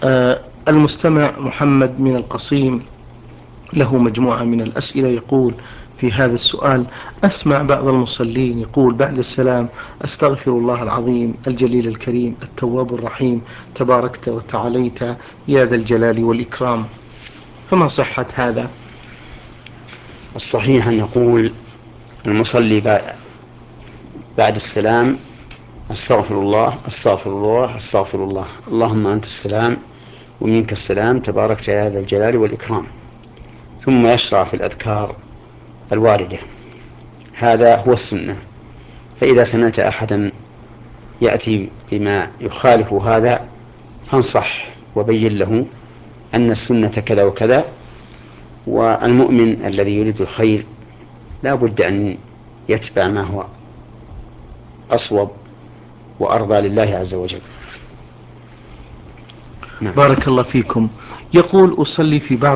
المستمع محمد من القصيم له مجموعة من الأسئلة، يقول في هذا السؤال: أسمع بعض المصلين يقول بعد السلام: أستغفر الله العظيم الجليل الكريم التواب الرحيم تباركت وتعاليت يا ذا الجلال والإكرام، فما صحة هذا؟ الصحيح أن يقول المصلي بعد السلام: أستغفر الله أستغفر الله أستغفر الله، اللهم أنت السلام ومنك السلام تباركت يا ذا الجلال والإكرام، ثم يشرع في الأذكار الواردة. هذا هو السنة. فإذا سمعت أحدا يأتي بما يخالف هذا فانصح وبين له أن السنة كذا وكذا، والمؤمن الذي يريد الخير لا بد أن يتبع ما هو أصوب وأرضى لله عز وجل. نعم. بارك الله فيكم. يقول: أصلي في بعض